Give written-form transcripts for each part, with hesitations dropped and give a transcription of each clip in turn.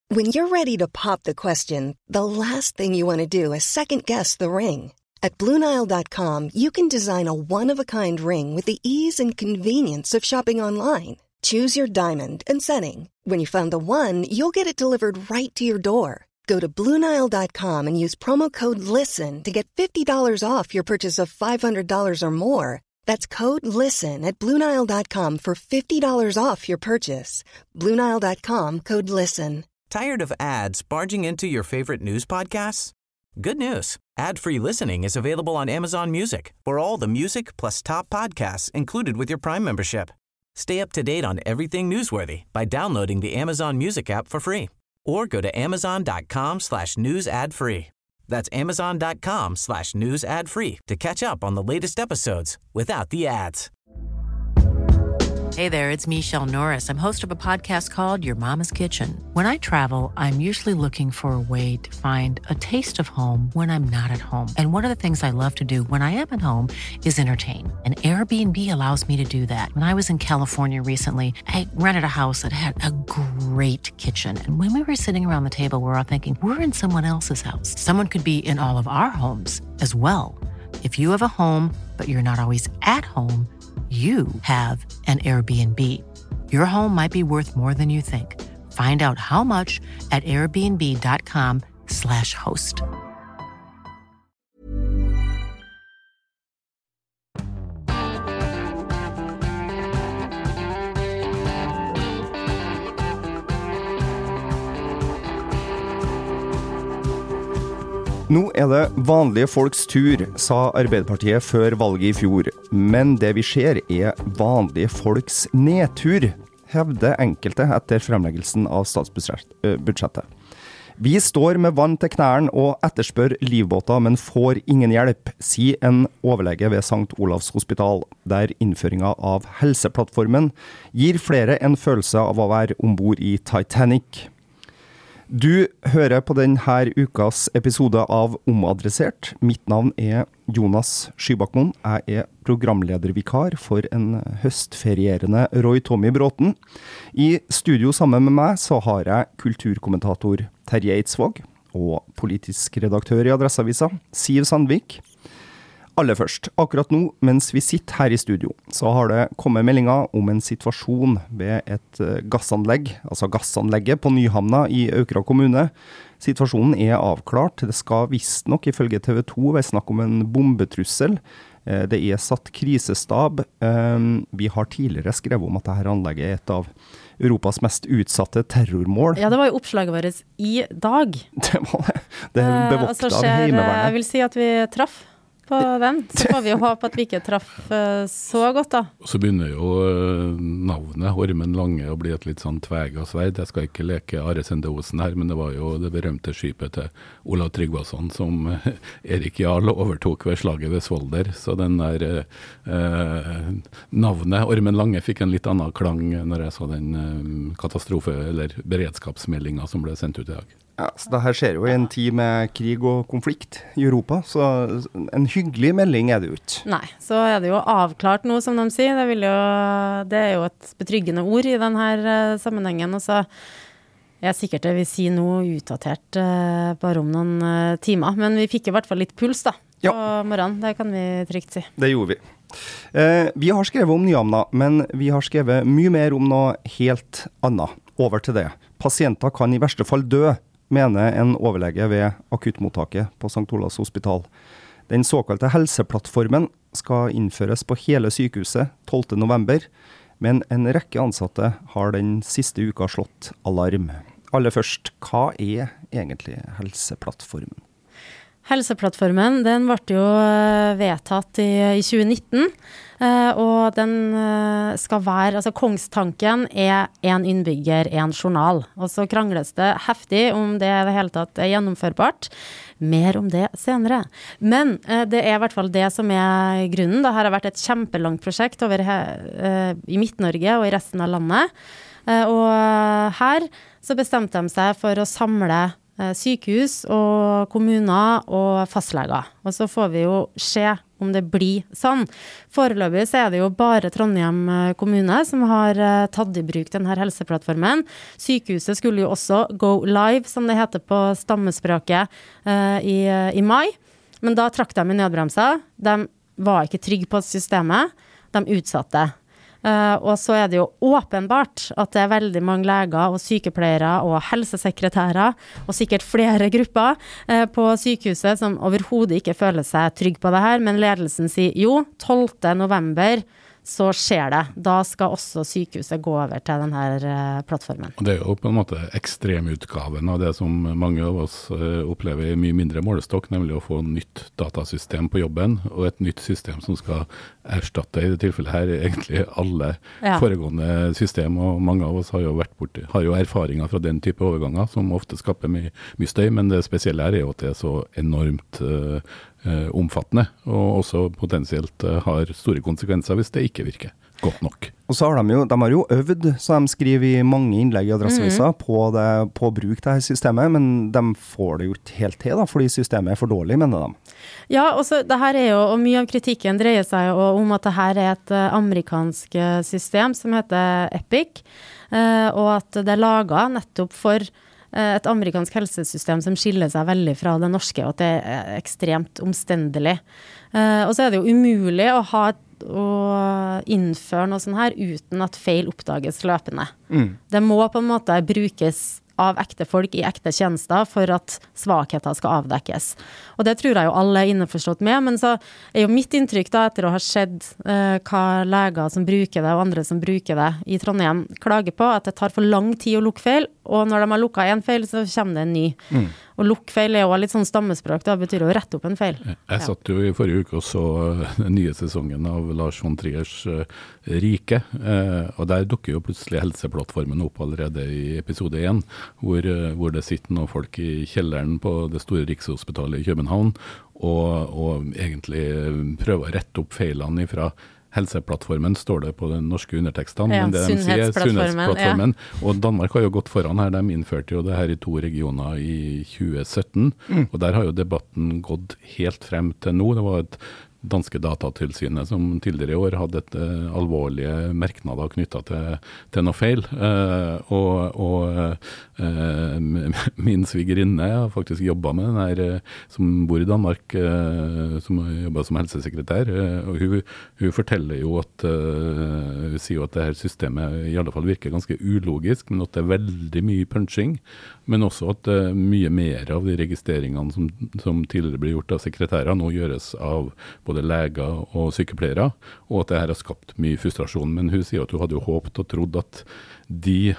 When you're ready to pop the question, the last thing you want to do is second-guess the ring. At BlueNile.com, you can design a one-of-a-kind ring with the ease and convenience of shopping online. Choose your diamond and setting. When you find the one, you'll get it delivered right to your door. Go to BlueNile.com and use promo code LISTEN to get $50 off your purchase of $500 or more. That's code LISTEN at BlueNile.com for $50 off your purchase. BlueNile.com, code LISTEN. Tired of ads barging into your favorite news podcasts? Good news. Ad-free listening is available on Amazon Music for all the music plus top podcasts included with your Prime membership. Stay up to date on everything newsworthy by downloading the Amazon Music app for free or go to amazon.com/news ad free. That's amazon.com/news ad free to catch up on the latest episodes without the ads. Hey there, it's Michelle Norris. I'm host of a podcast called Your Mama's Kitchen. When I travel, I'm usually looking for a way to find a taste of home when I'm not at home. And one of the things I love to do when I am at home is entertain. And Airbnb allows me to do that. When I was in California recently, I rented a house that had a great kitchen. And when we were sitting around the table, we were all thinking, we're in someone else's house. Someone could be in all of our homes as well. If you have a home, but you're not always at home, you have an Airbnb. Your home might be worth more than you think. Find out how much at airbnb.com/host. Nå det vanlige folks tur, sa Arbeiderpartiet før valget I fjor. Men det vi ser vanlige folks nedtur, hevder enkelte etter fremleggelsen av statsbudsjettet. Vi står med vann til knærne og etterspør livbåter, men får ingen hjelp, sier en overlege ved St. Olavs hospital, der innføringen av helseplattformen gir flere en følelse av å være ombord I Titanic. Du hører på denne ukas episode av Omadressert. Mitt navn Jonas Skybakmoen. Jeg programledervikar for en høstferierende Roy Tommy Bråten. I studio sammen med meg så har jeg kulturkommentator Terje Eidsvåg og politisk redaktør I Adresseavisa, Siv Sandvik. Aller først, akkurat nå, mens vi sitter her I studio, så har det kommet meldinger om en situasjon ved et gassanlegg, altså gassanlegget på Nyhamna I Aukra kommune. Situasjonen avklart. Det skal visst nok, ifølge TV 2, være snakk om en bombetrussel. Det satt krisestab. Vi har tidligere skrevet om at dette anlegget et av Europas mest utsatte terrormål. Ja, det var jo oppslaget vårt I dag. Det var det. Det bevoktet av heimevernet. Jeg vil si at vi traff på den, så får vi jo håpe at vi ikke traff så godt da. Så begynner jo navnet Ormen Lange å bli et litt sånn tvega sverd. Jeg skal ikke leke Are Sende Osen her, men det var jo det berømte skipet til Olav Tryggvason som Erik Jarl overtok ved slaget ved Svolder. Så den der navnet Ormen Lange fikk en litt annen klang når jeg så den katastrofe- eller beredskapsmeldingen som ble sendt ut I dag. Ja, så det her skjer jo I en tid med krig og konflikt I Europa, så en hyggelig melding det jo ikke. Nei, så det jo avklart nå, som de sier. Det jo et betryggende ord I denne sammenhengen, og så sikkert det vi sier noe utdatert bare om noen timer. Men vi fikk I hvert fall litt puls da, på morgenen. Det kan vi trygt si. Det gjorde vi. Vi har skrevet om Nyhamna, men vi har skrevet mye mer om noe helt annet. Over til det. Pasienter kan I verste fall dø, mener en overlege ved akuttmottaket på St. Olavs hospital. Den såkalte helseplattformen skal innføres på hele sykehuset 12. november, men en rekke ansatte har den siste uka slått alarm. Aller først, hva egentlig helseplattformen? Helseplattformen, den ble jo vedtatt I 2019, og den skal være, altså kongstanken en innbygger, en journal. Og så krangles det heftig om det I det hele tatt gjennomførbart. Mer om det senere. Men det I hvert fall det som grunnen. Det har vært et kjempelangt prosjekt over I Midt-Norge og I resten av landet. Og her så bestemte de seg for å samle sykehus og kommuner og fastleger. Og så får vi jo se om det blir sånn. Foreløpig så det jo bare Trondheim kommune som har tatt i bruk denne helseplattformen. Sykehuset skulle jo også go live, som det heter på stammespråket, i mai. Men da trakk de i nødbremsa. De var ikke trygge på systemet. De utsatte. Og så det jo åpenbart at det veldig mange leger og sykepleiere og helsesekretærer og sikkert flere grupper på sykehuset som overhodet ikke føler seg trygg på det her, men ledelsen sier jo, 12. november så skjer det. Da skal også sykehuset gå over til denne plattformen. Og det jo på en måte ekstremutgaven av det som mange av oss opplever i mye mindre målestokk, nemlig å få nytt datasystem på jobben, og et nytt system som skal erstatte i det tilfellet her egentlig alle foregående system, og mange av oss har jo erfaringer fra den type overganger som ofte skaper mye støy, men det spesielle her jo at det så enormt omfattende, og også potensielt har store konsekvenser hvis det ikke virker godt nok. Og så har de har jo øvd, så de skriver i mange innlegg i Adresseavisen på å bruke det her systemet, men de får det jo ikke helt til da, fordi systemet for dårlig, mener de. Ja, og så det her jo, og mye av kritikken dreier seg jo om at det her et amerikansk system som heter Epic, og at det laget nettopp for et amerikansk helsesystem som skiller seg veldig fra det norske, og at det ekstremt omstendelig. Og så det jo umulig å innføre noe sånt her uten at feil oppdages løpende. Det må på en måte brukes av ekte folk i ekte tjenester for at svakheter skal avdekkes. Og det tror jeg jo alle innforstått med, men så jo mitt inntrykk da, etter å ha sett hva leger som bruker det og andre som bruker det i Trondheim klager på, at det tar for lang tid å lukke feil, og når de har lukket en feil, så kommer det en ny. Og lukkfeil jo litt sånn stammespråk, da betyr å rette opp en feil. Jeg satt jo i forrige uke og så den nye sesongen av Lars von Triers Rike, og der dukker jo plutselig helseplattformen opp allerede i episode 1, hvor det sitter noen folk i kjelleren på det store Rikshospitalet i København, og egentlig prøver å rette opp feilene ifra helseplattformen, står det på den norske undertekstene, men det de sier sunnhetsplattformen, og Danmark har jo gått foran her, de innførte jo det her i 2 regioner i 2017, og der har jo debatten gått helt frem til nå. Det var et danske datatilsynet som tidligere i år hadde et alvorlige merknader knyttet til noe feil, min svigerinne har faktisk jobbet med den her, som bor i Danmark, som har jobbet som helsesekretær, og hun forteller jo at hun sier jo at det her systemet i alle fall virker ganske ulogisk, men at det veldig mye punching, men også at mye mer av de registreringene som tidligere ble gjort av sekretærer nå gjøres av både leger og sykepleiere, og at det her har skapt mye frustrasjon. Men hun sier at hun hadde jo håpet og trodd at de,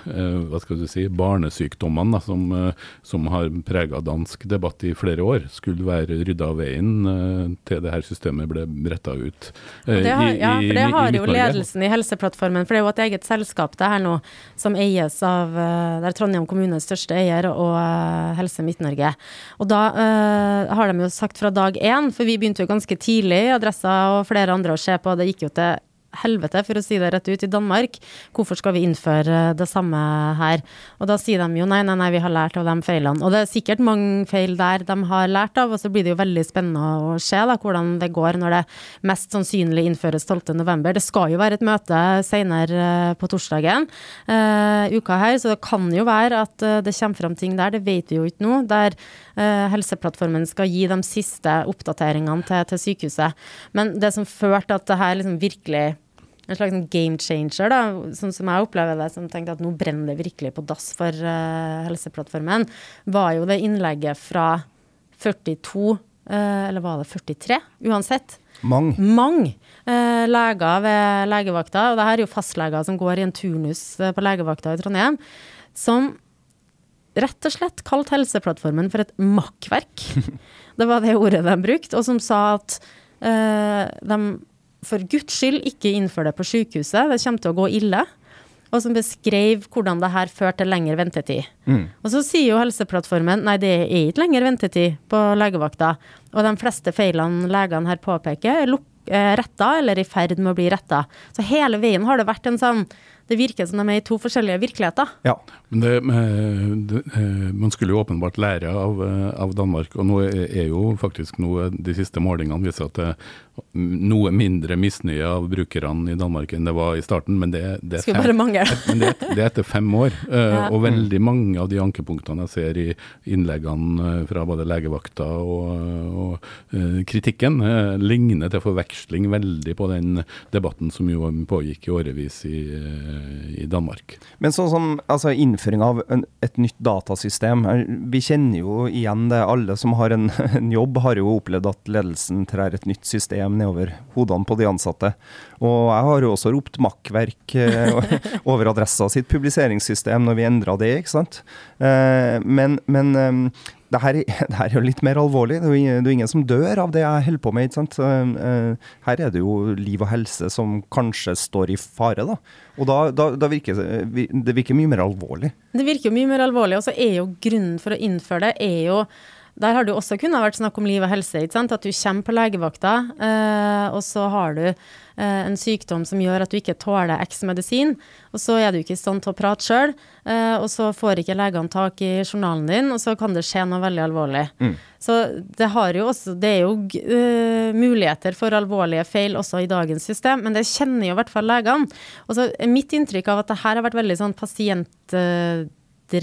barnesykdommene som har preget dansk debatt i flere år, skulle være ryddet av veien til det her systemet ble rettet ut for det har jo ledelsen i helseplattformen, for det jo et eget selskap det her nå, som eies av der Trondheim kommunes største eier og Helse Midt-Norge. Og da har de jo sagt fra dag 1, for vi begynte jo ganske tidlig i Adressa og flere andre å se på, det gikk jo til helvete, for å si det rett ut, i Danmark. Hvorfor skal vi innføre det samme her? Og da sier de jo, nei, vi har lært av de feilene. Og det sikkert mange feil der de har lært av, og så blir det jo veldig spennende å se da, hvordan det går når det mest sannsynlig innføres 12. november. Det skal jo være et møte senere på torsdagen uka her, så det kan jo være at det kommer frem ting der, det vet vi jo ikke nå, der helseplattformen skal gi de siste oppdateringene til sykehuset. Men det som førte at det her liksom virkelig en slags game changer da, sånn som jeg opplever det, som tenkte at nå brenner det virkelig på dass for helseplattformen, var jo det innlegget fra 42, eller var det 43, uansett. Mange leger ved legevakta, og det her er jo fastleger som går i en turnus på legevakta i Trondheim, som rett og slett kalt helseplattformen for et makkverk. Det var det ordet de brukte, og som sa at de for Guds skyld ikke innføre det på sykehuset, det kommer til å gå ille, og som beskrev hvordan det her førte til lengre ventetid. Og så sier jo helseplattformen, nei, det ikke lenger ventetid på legevakta, og de fleste feilene legene her påpeker retta eller i ferd med å bli retta. Så hele veien har det vært en sånn, det virker som de I to forskjellige virkeligheter. Ja. Man skulle jo åpenbart lære av Danmark, og nå jo faktisk de siste målingene viser at det noe mindre misnøye av brukerne I Danmark enn det var I starten, men det etter 5 år, og veldig mange av de ankepunktene jeg ser I innleggene fra både legevakta og kritikken ligner til forveksling veldig på den debatten som jo pågikk I årevis I Danmark. Men sånn som altså, innføring av et nytt datasystem, vi kjenner jo igjen det, alle som har en jobb har jo opplevd at ledelsen trer et nytt system nedover hodene på de ansatte. Og jeg har jo også ropt makkverk over adressa sitt publiseringssystem når vi endret det, ikke sant? Men det her jo litt mer alvorlig. Det jo ingen som dør av det jeg holder på med, ikke sant? Her det jo liv og helse som kanskje står I fare, da. Og da virker det virker mye mer alvorlig. Det virker jo mye mer alvorlig, og så jo grunnen for å innføre det jo der har du også kunnet vært snakk om liv og helse, ikke sant? At du kommer på legevakta, og så har du en sykdom som gjør at du ikke tåler X medisin, og så du ikke I stand til å prate selv, og så får ikke legene tak I journalen din, og så kan det skje noe veldig alvorlig. Så det har jo også, det jo muligheter for alvorlige feil også I dagens system, men det kjenner jo I hvert fall legene. Og så mitt inntrykk av at det her har vært veldig sånn pasientdrevet,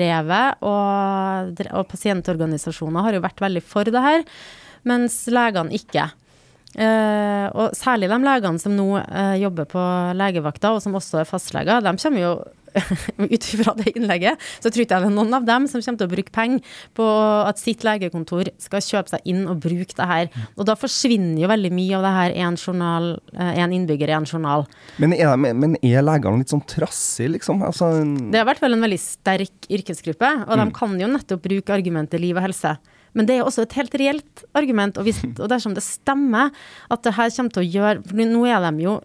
og pasientorganisasjoner har jo vært veldig for det her, mens legene ikke. Og særlig de legene som nå jobber på legevakta, og som også fastleger, de kommer jo utifra det innlegget, så tror jeg det noen av dem som kommer til å bruke penger på at sitt legekontor skal kjøpe seg inn og bruke det her. Og da forsvinner jo veldig mye av det her en innbygger, en journal. Men legene litt sånn trassig, liksom? Altså, det har vært vel en veldig sterk yrkesgruppe, og de kan jo nettopp bruke argumentet liv og helse. Men det jo også et helt reelt argument, og dersom det stemmer at det her kommer til å gjøre, for nå de jo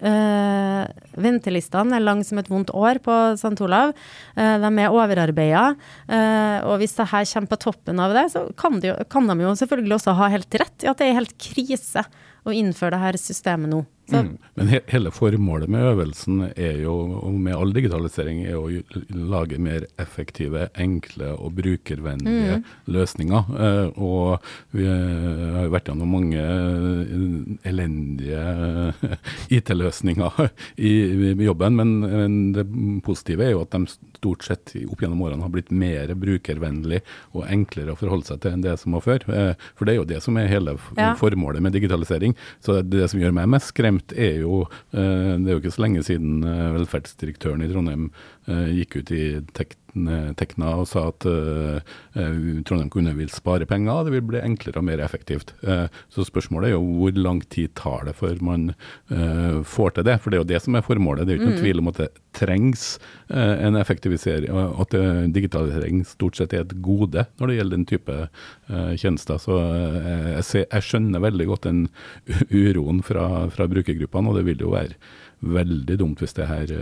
ventelistene lang som et vondt år på St. Olav, de overarbeidet, og hvis det her kommer på toppen av det, så kan de jo selvfølgelig også ha helt rett I at det helt krise å innføre det her systemet nå. Men hele formålet med øvelsen jo, og med all digitalisering, å lage mer effektive, enkle og brukervennlige løsninger. Og vi har jo vært gjennom mange elendige IT-løsninger I jobben, men det positive jo at de stort sett opp gjennom årene har blitt mer brukervennlig og enklere å forholde seg til enn det som var før. For det jo det som hele formålet med digitalisering. Så det som gjør meg mest skremt jo, det jo ikke så lenge siden velferdsdirektøren I Trondheim gikk ut I Tekna og sa at Trondheim kunne vil spare penger, det vil bli enklere og mer effektivt. Så spørsmålet jo hvor lang tid tar det før man får til det, for det jo det som formålet, det jo ikke noen tvil om at det trengs en effektivisering, og at digitalisering stort sett et gode når det gjelder den type tjenester. Så jeg skjønner veldig godt den uroen fra brukergruppene, og det vil jo være veldig dumt hvis det her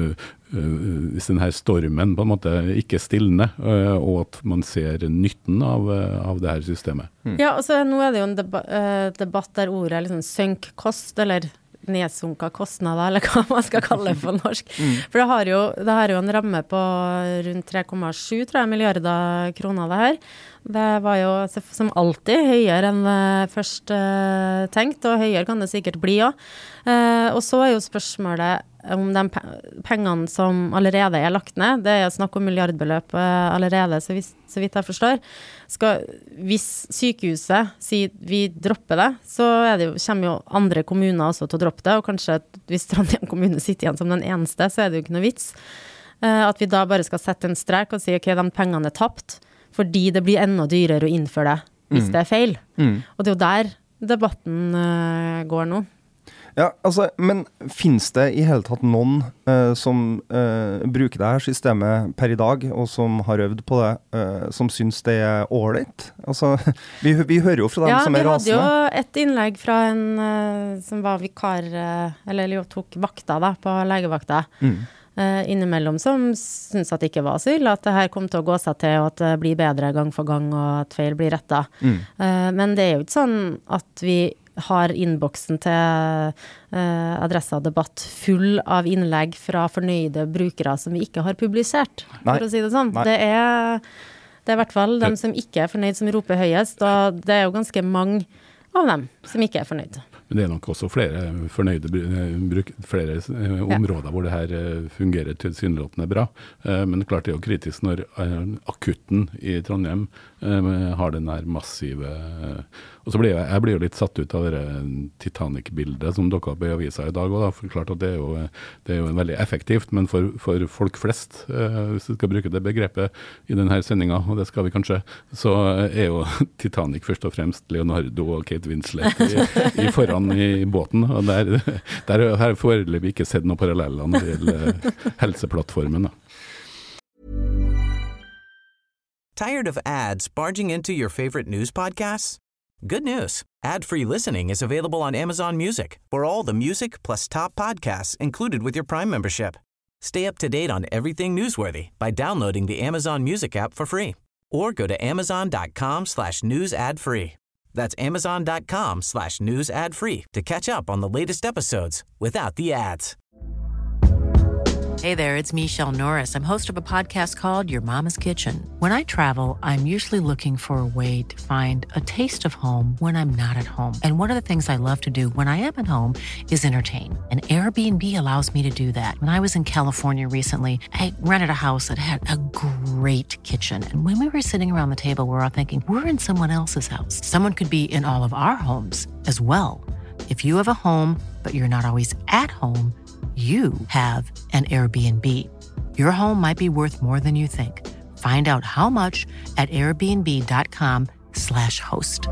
hvis den her stormen på en måte ikke stilner, og at man ser nytten av det her systemet. Ja, altså nå det jo en debatt der ordet liksom sønkkost, eller nedsunket kostnader, eller hva man skal kalle det på norsk. For det har jo en ramme på rundt 3,7 milliarder kroner det her. Det var jo som alltid høyere enn først tenkt, og høyere kan det sikkert bli også. Og så jo spørsmålet om de pengene som allerede lagt ned, det snakk om milliardbeløp allerede, så vidt jeg forstår. Hvis sykehuset sier vi dropper det, så kommer jo andre kommuner også til å droppe det, og kanskje hvis Trondheim kommune sitter igjen som den eneste, så det jo ikke noe vits. At vi da bare skal sette en strek og si, ok, de pengene tapt, fordi det blir enda dyrere å innføre det, hvis det feil. Og det jo der debatten går nå. Ja, altså, men finnes det I hele tatt noen som bruker det her systemet per I dag, og som har øvd på det, som synes det ålreit? Altså, vi hører jo fra dem som rasende. Ja, vi hadde jo et innlegg fra en som var vikar, eller jo tok vakta da, på legevakta, innimellom, som synes at det ikke var så ille, at det her kom til å gå seg til, og at det blir bedre gang for gang, og at feil blir rettet. Men det jo ikke sånn at vi har innboksen til Adressa Debatt full av innlegg fra fornøyde brukere som vi ikke har publisert, for å si det sånn. Det er i hvert fall dem som ikke er fornøyd som roper høyest, og det er jo ganske mange av dem som ikke er fornøyd. Men det er nok også flere fornøyde flere områder hvor det her fungerer tilsynelatende bra. Men klart det er jo kritisk når akutten i Trondheim har den her massive... Og så blir jeg jo litt satt ut av det Titanic-bildet som dere har beviset i dag, og da, for klart at det er jo veldig effektivt, men for folk flest, hvis du skal bruke det begrepet i denne sendingen, og det skal vi kanskje, så er jo Titanic først og fremst Leonardo og Kate Winslet i foran i båten, og der har jeg foreløpig ikke sett noen paralleller når det gjelder helseplattformen. Tired of ads barging into your favorite news podcasts? Good news. Ad-free listening is available on Amazon Music for all the music plus top podcasts included with your Prime membership. Stay up to date on everything newsworthy by downloading the Amazon Music app for free or go to amazon.com/news ad free. That's amazon.com/news ad free to catch up on the latest episodes without the ads. Hey there, it's Michelle Norris. I'm host of a podcast called Your Mama's Kitchen. When I travel, I'm usually looking for a way to find a taste of home when I'm not at home. And one of the things I love to do when I am at home is entertain. And Airbnb allows me to do that. When I was in California recently, I rented a house that had a great kitchen. And when we were sitting around the table, we were all thinking, we're in someone else's house. Someone could be in all of our homes as well. If you have a home, but you're not always at home, you have an Airbnb. Your home might be worth more than you think. Find out how much at airbnb.com/host.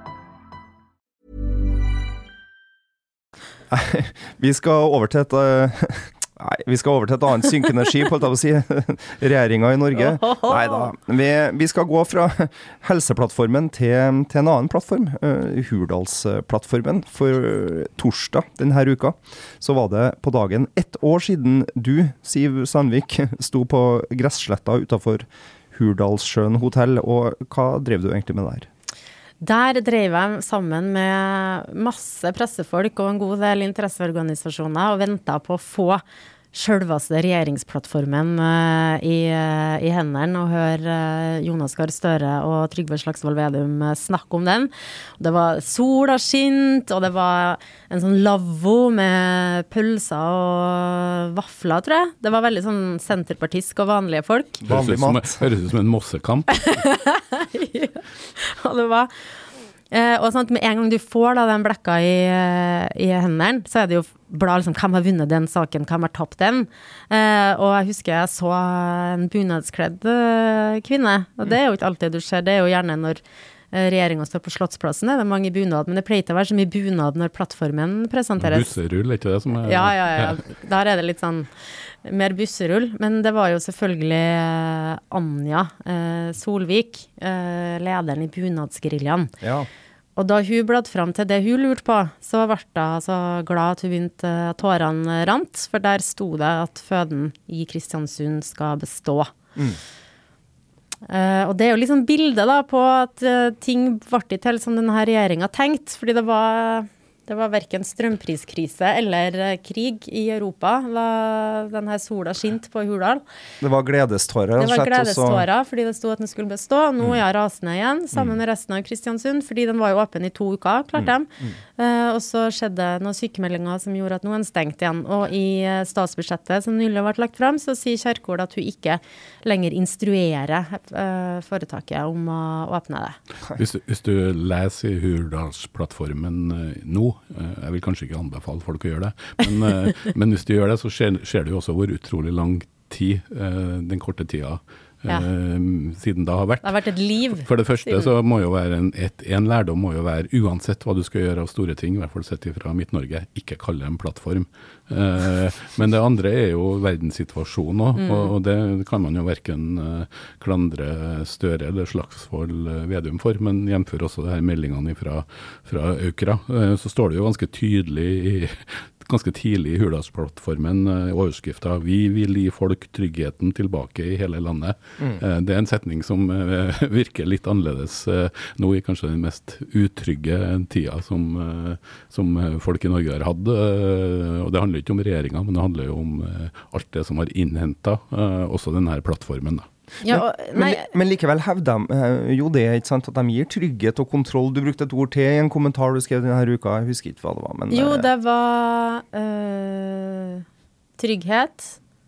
Vi skal over til et annet synkende skip, holdt jeg på å si. Regjeringen i Norge. Neida. Vi skal gå fra helseplattformen til en annen plattform, Hurdalsplattformen. For torsdag denne uka så var det på dagen 1 år siden du, Siv Sandvik, sto på Gressletta utenfor Hurdalssjøen hotell, og hva drev du egentlig med der? Der drev jeg sammen med masse pressefolk og en god del interesseorganisasjoner og ventet på å få selveste regjeringsplattformen i hendene og høre Jonas Gahr Støre og Trygve Slagsvold Vedum snakke om den. Det var sol og skint, og det var en sånn lavvo med pølser og vafler, tror jeg. Det var veldig sånn senterpartisk og vanlige folk. Høres ut som en mossekamp. Ja, og det var... og sånn, med en gang du får da, den blekka i hendene, så er det jo blad liksom, hvem har vunnet den saken, hvem har tapt den. Og jeg husker jeg så en bunadskledd kvinne, og det er jo ikke alltid du ser, det er jo gjerne når regjeringen står på Slottsplassen, det er mange bunad, men det pleier ikke å være så mye bunad når plattformen presenteres. Busserull, ikke det som er... Ja. Der er det litt sånn mer busserull, men det var jo selvfølgelig Anja Solvik, lederen i bunadsgeriljaen. Ja. Og da hun bladde frem til det hun lurte på, så ble hun så glad at hun begynte tårene rant, for der sto det at føden i Kristiansund skal bestå. Og det er jo liksom bildet da på at ting ble ikke til som denne regjeringen tenkte, fordi det var hverken strømpriskrise eller krig i Europa da denne sola skint på Hurdal. Det var gledestårer. Det var gledestårer fordi det stod at den skulle bestå. Nå er jeg rasende igjen, sammen med resten av Kristiansund, fordi den var jo åpen i 2 uker, klart dem. Og så skjedde noen sykemeldinger som gjorde at noen stengte igjen. Og i statsbudsjettet som nylig har vært lagt frem, så sier Kjerkol at hun ikke lenger instruerer foretaket om å åpne det. Hvis du leser i Hurdalsplattformen nå, jeg vil kanskje ikke anbefale folk å gjøre det, men hvis du gjør det, så ser du jo også hvor utrolig lang tid, den korte tida, siden det har vært. Det har vært et liv. For det første så må jo være en lærdom må jo være, uansett hva du skal gjøre av store ting, i hvert fall sett fra Midt-Norge, ikke kalle en plattform. Men det andre er jo verdenssituasjonen også, og det kan man jo hverken klandre Støre eller Slagsvold Vedum for, men jevnfør også det her meldingene fra Aukra, så står det jo ganske tidlig i Hurdalsplattformen overskrifter. Vi vil gi folk tryggheten tilbake i hele landet. Det en setning som virker litt annerledes nå i kanskje den mest utrygge tida som folk i Norge har hatt. Og det handler ikke om regjeringen, men det handler jo om alt det som har innhentet, også denne plattformen da. Ja, men likevel hevder de jo det, ikke sant, at de gir trygghet og kontroll. Du brukte et ord til i en kommentar du skrev denne uka, jeg husker ikke hva det var. Men, jo, det var trygghet.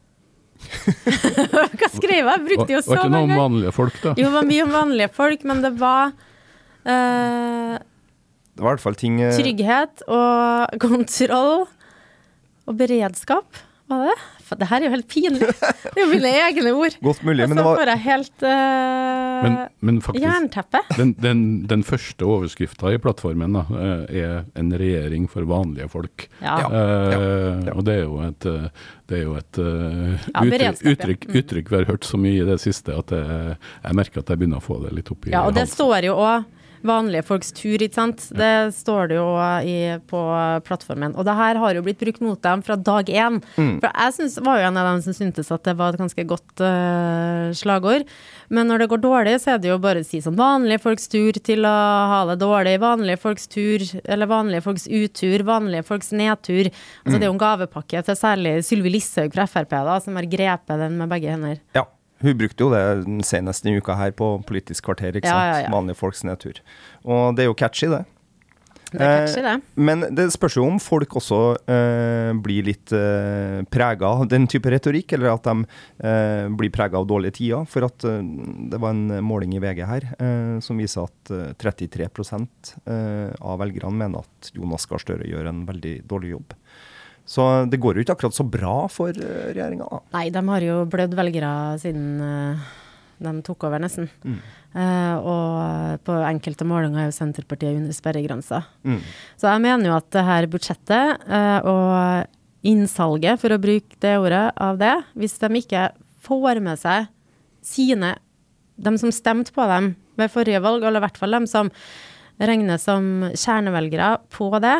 Hva skrev jeg? Brukte jo så mange. Var ikke noe om vanlige folk da? Jo, det var mye om vanlige folk, men det var det var i hvert fall ting trygghet og kontroll og beredskap. Var det? For det her er jo helt pinlig. Det er jo mine egne ord. Godt mulig, men det var... Og så får jeg helt men faktisk, jernteppe. Den første overskriften i plattformen da, en regjering for vanlige folk. Ja. Og det er jo et uttrykk vi har hørt så mye i det siste at jeg merker at jeg begynner å få det litt opp i halsen. Ja, og det står jo også vanlige folks tur, ikke sant? Det står det jo på plattformen. Og det her har jo blitt brukt mot dem fra dag 1. For jeg var jo en av dem som syntes at det var et ganske godt slagord. Men når det går dårlig, så er det jo bare å si sånn vanlige folks tur til å ha det dårlig, vanlige folks tur, eller vanlige folks utur, vanlige folks nedtur. Altså det er jo en gavepakke til særlig Sylvi Listhaug fra FrP da, som har grepet den med begge hender. Ja. Hun brukte jo det senest i uka her på Politisk kvarter, ikke sant? Ja. Vanlige folks nedtur. Og det er jo catchy, det. Det er catchy, det. Men det spørs jo om folk også blir litt preget av den type retorikk, eller at de blir preget av dårlige tider. For at det var en måling i VG her som viser at 33% av velgerne mener at Jonas Gahr Støre gjør en veldig dårlig jobb. Så det går jo ikke akkurat så bra for regjeringen da. Nei, de har jo blødd velgere siden de tok over nesten. Og på enkelte målinger er jo Senterpartiet under sperregrensa. Så jeg mener jo at det her budsjettet og innsalget, for å bruke det ordet av det, hvis de ikke får med seg de som stemte på dem ved forrige valg, eller i hvert fall de som regnes som kjernevelgere på det,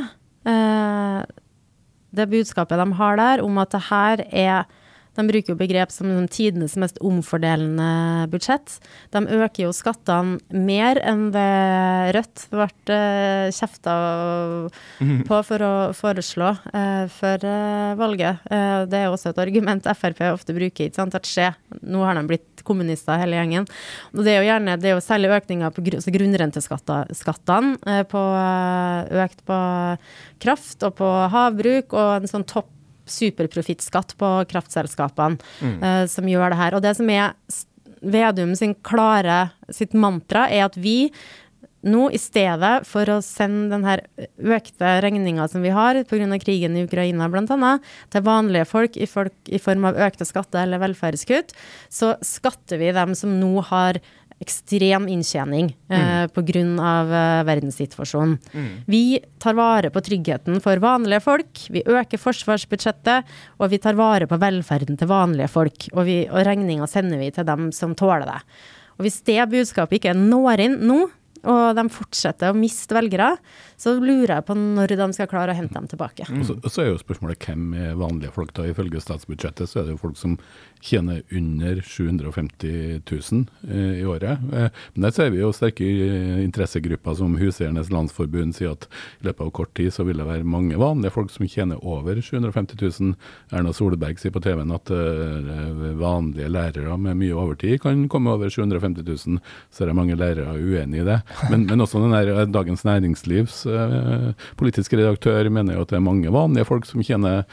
det budskapet de har der om at det her de bruker jo begrep som tidenes mest omfordelende budsjett. De øker jo skattene mer enn det Rødt ble kjeftet på for å foreslå for valget. Det er jo også et argument FrP ofte bruker, ikke sant? At nå har de blitt kommunister hele gjengen. Og det er jo særlig økninger på grunnrenteskattene, økt på kraft og på havbruk, og en sånn superprofittskatt på kraftselskapene som gjør det her. Og det som er Vedum sitt mantra er at vi nå i stedet for å sende den her økte regningen som vi har på grunn av krigen i Ukraina blant annet, til vanlige folk i form av økte skatter eller velferdskutt, så skatter vi dem som nå har ekstrem inntjening på grunn av verdenssituasjonen. Vi tar vare på tryggheten for vanlige folk, vi øker forsvarsbudsjettet, og vi tar vare på velferden til vanlige folk, og regningen sender vi til dem som tåler det. Og hvis det budskapet ikke når inn nå, og de fortsetter å miste velgere, så lurer jeg på når de skal klare å hente dem tilbake. Og så er jo spørsmålet hvem er vanlige folk da. Ifølge statsbudsjettet så er det jo folk som tjener under 750 000 i året. Men der ser vi jo sterke interessegrupper som Huseiernes Landsforbund sier at i løpet av kort tid så vil det være mange vanlige folk som tjener over 750 000. Erna Solberg sier på TV-en at vanlige lærere med mye overtid kan komme over 750 000, så er det mange lærere uenige i det. Men også den der Dagens Næringslivs politiske redaktør mener jo at det er mange vanlige folk som tjener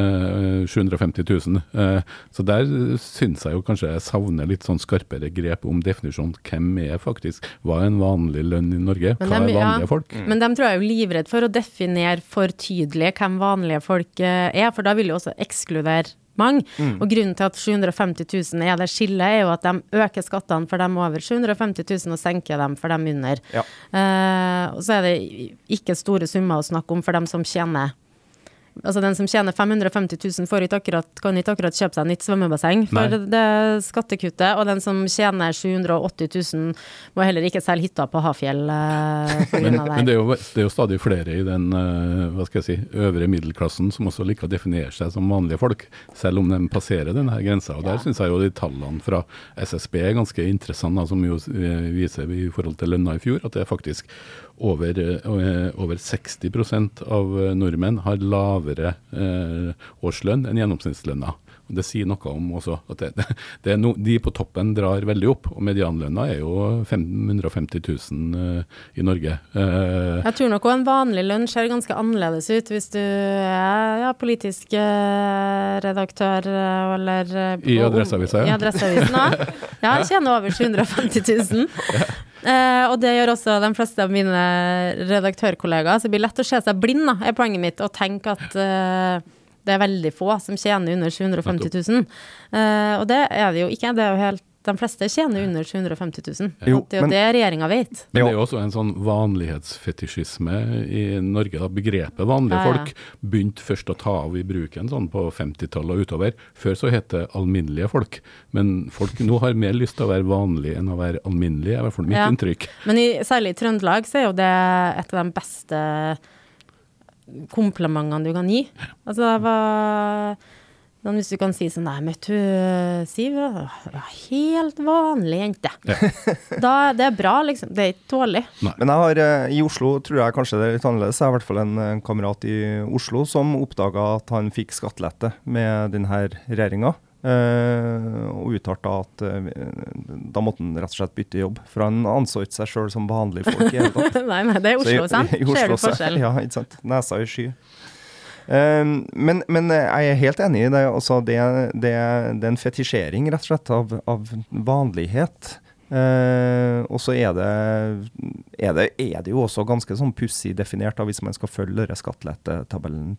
750 000. Så der synes jeg jo kanskje jeg savner litt sånn skarpere grep om definisjonen. Hvem er faktisk, hva er en vanlig lønn i Norge? Hva er vanlige folk? Men de tror jeg er jo livredd for å definere for tydelig hvem vanlige folk er, for da vil jo også ekskludere mange. Og grunnen til at 750 000 er det skillet er jo at de øker skattene for dem over 750 000 og senker dem for dem under. Og så er det ikke store summer å snakke om for dem som tjener Altså den som tjener 550 000 kan ikke akkurat kjøpe seg nytt svømmebasseng for det skattekuttet, og den som tjener 780 000 må heller ikke selge hytta på Hafjell på grunn av det. Men det er jo stadig flere i den, hva skal jeg si, øvre middelklassen som også liker å definere seg som vanlige folk, selv om de passerer denne grensa. Og der synes jeg jo de tallene fra SSB er ganske interessante, som jo viser i forhold til lønna i fjor, at det er faktisk over 60% av nordmenn har lavere årslønn enn gjennomsnittslønna. Og det sier noe om også at de på toppen drar veldig opp, og medianlønna er jo 550 000 i Norge. Jeg tror nok en vanlig lønn ser ganske annerledes ut hvis du er politisk redaktør eller i Adresseavisen. I Adresseavisen også. Ja, jeg tjener over 750 000. Og det gjør også de fleste av mine redaktørkollegaer, så det blir lett å se seg blind, da, er poenget mitt, og tenke at det er veldig få som tjener under 750 000. Og det er det jo ikke, det er jo helt de fleste tjener under 750 000. Jo, det er jo det regjeringen vet. Men det er jo også en sånn vanlighetsfetisjisme i Norge. Da. Begrepet vanlige folk begynte først å ta av i bruken sånn på 50-tallet og utover. Før så het det alminnelige folk. Men folk nå har mer lyst til å være vanlige enn å være alminnelige, i hvert fall mitt inntrykk. Men særlig i Trøndelag så er jo det et av de beste komplimentene du kan gi. Altså det var... Men hvis du kan si sånn, nei, møtte du Siv? Ja, helt vanlig jente. Ja. Det er bra, liksom. Det er ikke dårlig. Nei. Men jeg har, i Oslo, tror jeg kanskje det er litt annerledes. Jeg har i hvert fall en kamerat i Oslo som oppdaget at han fikk skattelette med denne regjeringen. Og uttalte at da måtte han rett og slett bytte jobb. For han anså ikke seg selv som vanlig folk. Nei, det er Oslo, sant? Ser du forskjell? Ja, ikke sant. Nesa i sky. Men jeg er helt enig i det, altså det er en fetisjering rett og slett av vanlighet, og så er det jo også ganske sånn pussig definert da, hvis man skal følge skattelettetabellen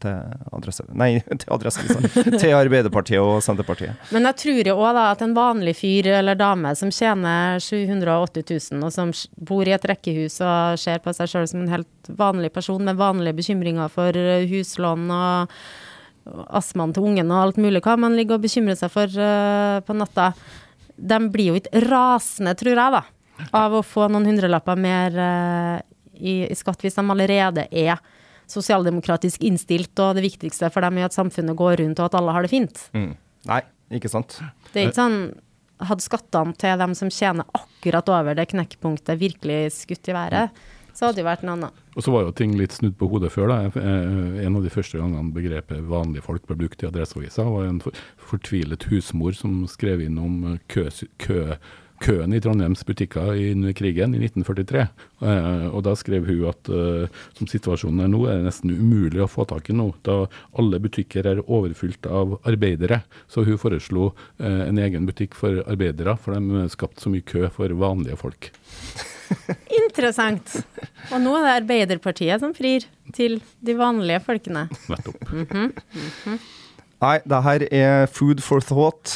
til Arbeiderpartiet og Senterpartiet. Men jeg tror jo også da at en vanlig fyr eller dame som tjener 780 000 og som bor i et rekkehus og ser på seg selv som en helt vanlig person med vanlige bekymringer for huslån og astmaen til ungen og alt mulig hva man ligger og bekymrer seg for på natta, de blir jo ikke rasende, tror jeg da, av å få noen hundrelapper mer i skatt hvis de allerede er sosialdemokratisk innstilt, og det viktigste for dem er at samfunnet går rundt og at alle har det fint. Nei, ikke sant. Det er ikke sånn, hadde skattene til dem som tjener akkurat over det knekkpunktet virkelig skutt i været, så hadde det vært en annen. Og så var jo ting litt snudd på hodet før da. En av de første gangene begrepet vanlige folk ble brukt i Adresseavisen var en fortvilet husmor som skrev inn om køen i Trondheims butikker under krigen i 1943. Og da skrev hun at som situasjonen er nå, er det nesten umulig å få tak i nå, da alle butikker er overfylt av arbeidere. Så hun foreslo en egen butikk for arbeidere, for de skapte så mye kø for vanlige folk. Interessant. Og nå er det Arbeiderpartiet som frir til de vanlige folkene. Nettopp. Nei, det her er food for thought,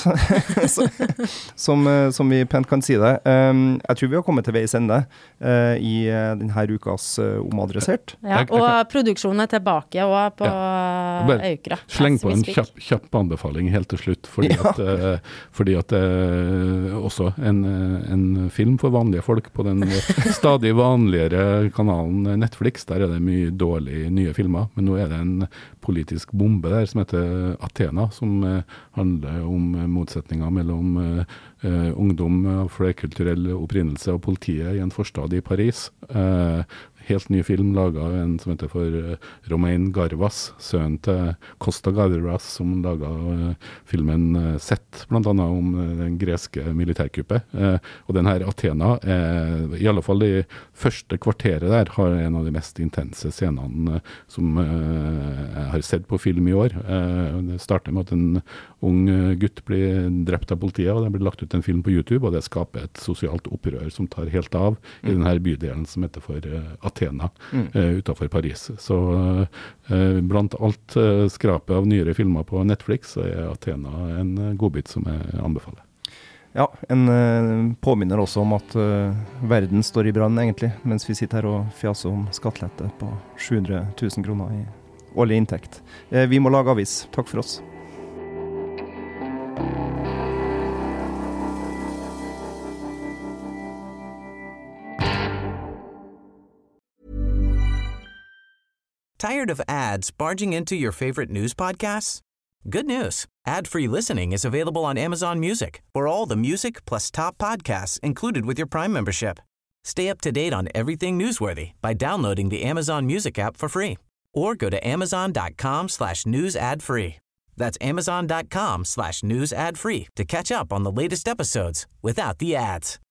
som vi pent kan si det. Jeg tror vi har kommet til veis ende i denne ukas Omadressert. Ja, og produksjonen er tilbake også på Aukra. Sleng på en kjapp anbefaling helt til slutt, fordi at også en film for vanlige folk på den stadig vanligere kanalen Netflix, der er det mye dårlige nye filmer, men nå er det en politisk bombe der som heter Athena, som handler om motsetninger mellom ungdom av flerkulturell opprinnelse og politiet i en forstad i Paris. Helt ny film laget en som heter for Romain Gavras, sønnen til Costa Gavras, som laget filmen Sett, blant annet om den greske militærkuppet. Og den her Athena, i alle fall i første kvarteret der, har en av de mest intense scenene som jeg har sett på film i år. Det starter med at en ung gutt blir drept av politiet, og det blir lagt ut en film på YouTube, og det skaper et sosialt opprør som tar helt av i denne bydelen som heter for Athena, utenfor Paris. Så blant alt skrapet av nyere filmer på Netflix, så er Athena en godbit som jeg anbefaler. Ja, en påminner også om at verden står i brann egentlig, mens vi sitter her og fjaser om skattelette på 700 000 kroner i årlig inntekt. Vi må lage avis. Takk for oss. Tired of ads barging into your favorite news podcasts? Good news. Ad-free listening is available on Amazon Music for all the music plus top podcasts included with your Prime membership. Stay up to date on everything newsworthy by downloading the Amazon Music app for free or go to amazon.com/news ad free. That's amazon.com/news ad free to catch up on the latest episodes without the ads.